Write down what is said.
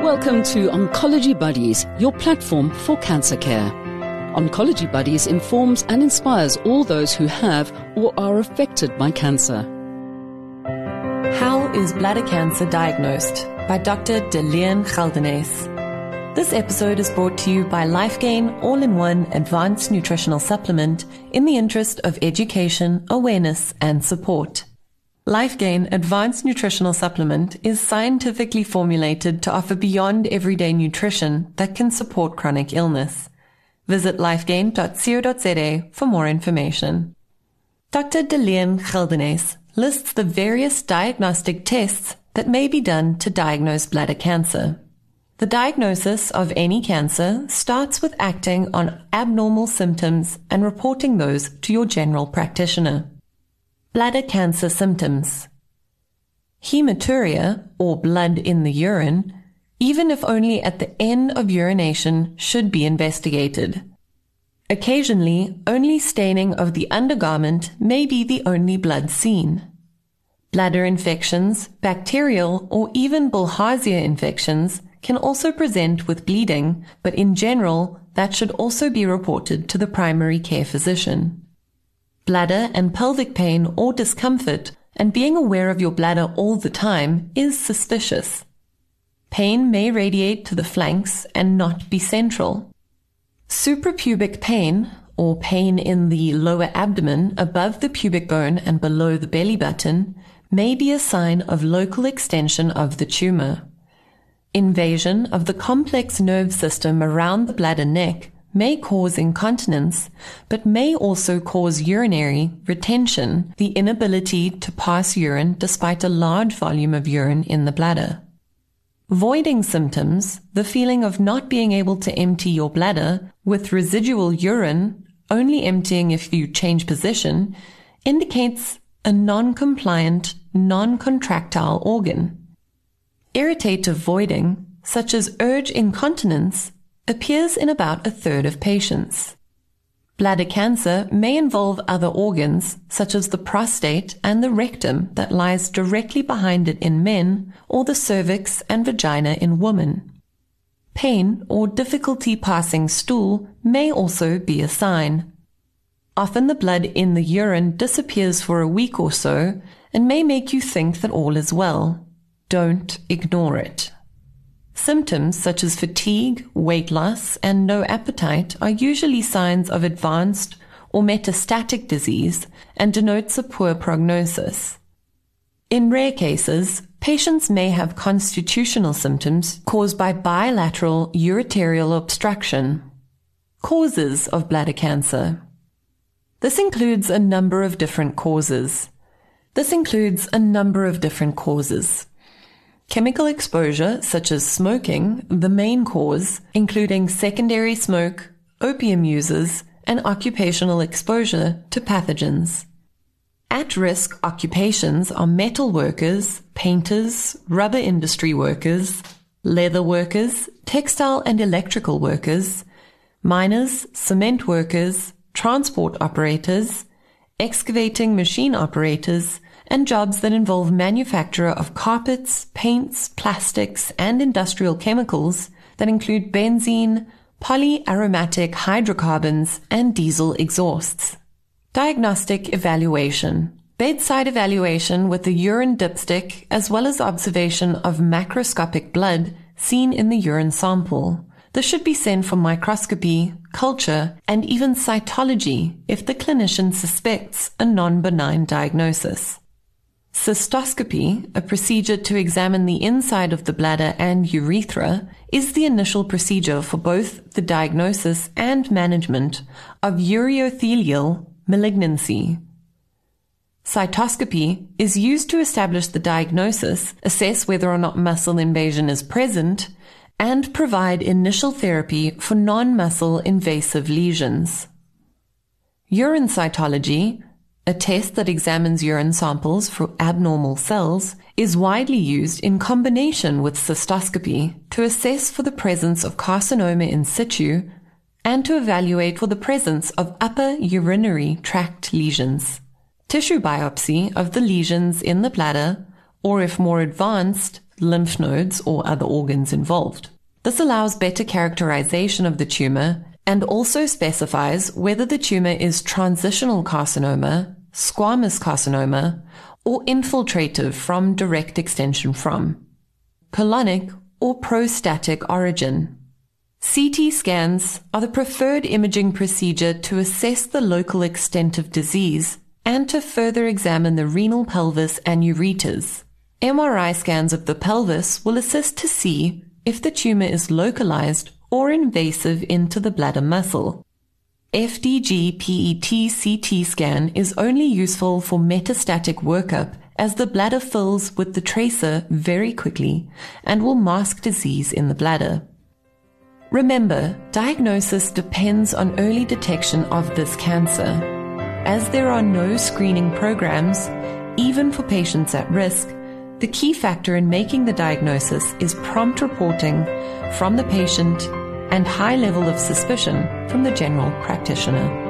Welcome to Oncology Buddies, your platform for cancer care. Oncology Buddies informs and inspires all those who have or are affected by cancer. How is bladder cancer diagnosed? By Dr. Delian Geldenhuys. This episode is brought to you by LifeGain All-in-One Advanced Nutritional Supplement in the interest of education, awareness, and support. LifeGain Advanced Nutritional Supplement is scientifically formulated to offer beyond everyday nutrition that can support chronic illness. Visit lifegain.co.za for more information. Dr. Delian Geldenhuys lists the various diagnostic tests that may be done to diagnose bladder cancer. The diagnosis of any cancer starts with acting on abnormal symptoms and reporting those to your general practitioner. Bladder cancer symptoms. Hematuria, or blood in the urine, even if only at the end of urination, should be investigated. Occasionally, only staining of the undergarment may be the only blood seen. Bladder infections, bacterial or even Bilharzia infections can also present with bleeding, but in general, that should also be reported to the primary care physician. Bladder and pelvic pain or discomfort and being aware of your bladder all the time is suspicious. Pain may radiate to the flanks and not be central. Suprapubic pain, or pain in the lower abdomen above the pubic bone and below the belly button, may be a sign of local extension of the tumor. Invasion of the complex nerve system around the bladder neck may cause incontinence, but may also cause urinary retention, the inability to pass urine despite a large volume of urine in the bladder. Voiding symptoms, the feeling of not being able to empty your bladder with residual urine, only emptying if you change position, indicates a non-compliant, non-contractile organ. Irritative voiding, such as urge incontinence, appears in about a third of patients. Bladder cancer may involve other organs, such as the prostate and the rectum that lies directly behind it in men, or the cervix and vagina in women. Pain or difficulty passing stool may also be a sign. Often the blood in the urine disappears for a week or so and may make you think that all is well. Don't ignore it. Symptoms such as fatigue, weight loss, and no appetite are usually signs of advanced or metastatic disease and denotes a poor prognosis. In rare cases, patients may have constitutional symptoms caused by bilateral ureterial obstruction. Causes of bladder cancer. This includes a number of different causes. Chemical exposure, such as smoking, the main cause, including secondary smoke, opium users, and occupational exposure to pathogens. At-risk occupations are metal workers, painters, rubber industry workers, leather workers, textile and electrical workers, miners, cement workers, transport operators, excavating machine operators, and jobs that involve manufacture of carpets, paints, plastics, and industrial chemicals that include benzene, polyaromatic hydrocarbons, and diesel exhausts. Diagnostic evaluation. Bedside evaluation with the urine dipstick as well as observation of macroscopic blood seen in the urine sample. This should be sent for microscopy, culture, and even cytology if the clinician suspects a non-benign diagnosis. Cystoscopy, a procedure to examine the inside of the bladder and urethra, is the initial procedure for both the diagnosis and management of ureothelial malignancy. Cytoscopy is used to establish the diagnosis, assess whether or not muscle invasion is present, and provide initial therapy for non-muscle invasive lesions. Urine cytology, a test that examines urine samples for abnormal cells, is widely used in combination with cystoscopy to assess for the presence of carcinoma in situ and to evaluate for the presence of upper urinary tract lesions. Tissue biopsy of the lesions in the bladder, or if more advanced, lymph nodes, or other organs involved. This allows better characterization of the tumor and also specifies whether the tumor is transitional carcinoma, squamous carcinoma, or infiltrative from direct extension from, colonic or prostatic origin. CT scans are the preferred imaging procedure to assess the local extent of disease and to further examine the renal pelvis and ureters. MRI scans of the pelvis will assist to see if the tumor is localized or invasive into the bladder muscle. FDG PET CT scan is only useful for metastatic workup as the bladder fills with the tracer very quickly and will mask disease in the bladder. Remember, diagnosis depends on early detection of this cancer. As there are no screening programs, even for patients at risk, the key factor in making the diagnosis is prompt reporting from the patient and high level of suspicion from the general practitioner.